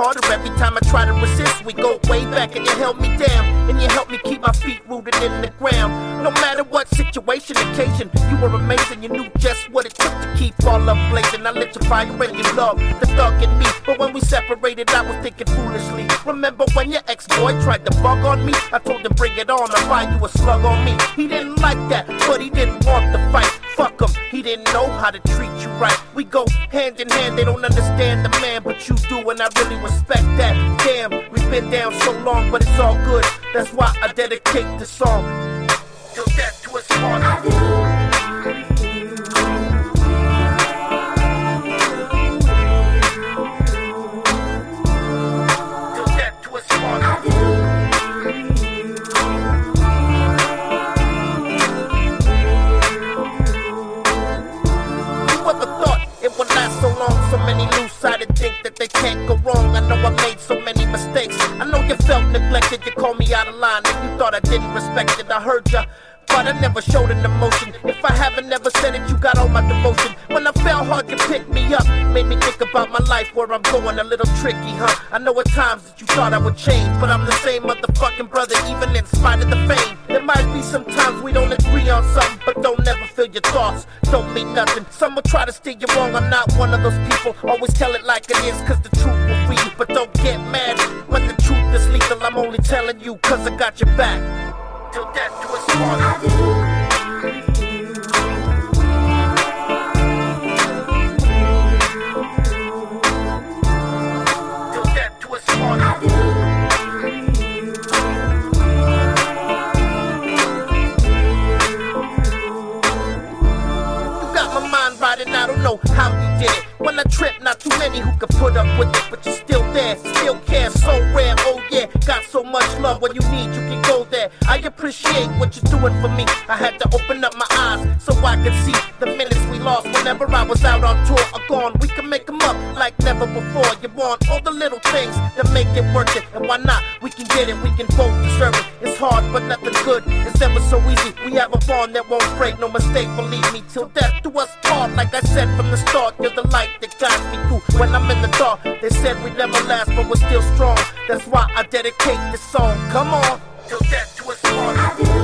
harder every time I try to resist. We go way back and you held me down, and you helped me keep my feet rooted in the ground. No matter what situation, occasion, you were amazing. You knew just what it took to keep all up blazing. I lit your fire and you loved the thug in me, but when we separated, I was thinking foolishly. Remember when your ex-boy tried to bug on me? I told him bring it on, I'll find you a slug on me. He didn't like that, but he didn't want the fight. Fuck him, he didn't know how to treat you right. We go hand in hand, they don't understand the man, but you do, and I really respect that. Damn, we've been down so long, but it's all good. That's why I dedicate this song. Till death to us part. I do. So many loose-sided think that they can't go wrong. I know I made so many mistakes. I know you felt neglected, you called me out of line. If you thought I didn't respect it, I heard ya, but I never showed an emotion. If I haven't never said it, you got all my devotion. When I fell hard, you picked me up. Made me think about my life, where I'm going, a little tricky, huh? I know at times that you thought I would change, but I'm the same motherfucking brother, even in spite of the fame. There might be some times we don't agree on something, but don't never feel your thoughts don't mean nothing. Some will try to steer you wrong, I'm not one of those people. Always tell it like it is, cause the truth will free you. But don't get mad when the truth is lethal. I'm only telling you cause I got your back. Till death to us part. I do. Till death to us part. I do. And I don't know how you did it. When I trip, not too many who could put up with it, but you're still there, still care, so rare, oh yeah. Got so much love, when you need, you can go there. I appreciate what you're doing for me. I had to open up my eyes so I could see the minutes we lost whenever I was out on tour or gone. We can make them up like never before. You want all the little things that make it worth it, and why not? We can get it, we can both deserve it. It's hard, but nothing good is ever so easy. We have a bond that won't break, no mistake, believe me. Till death do us part, like I said from the start. You're the light that guides me through when I'm in the dark. They said we'd never last, but we're still strong. That's why I dedicate this song. Come on, till death to us part.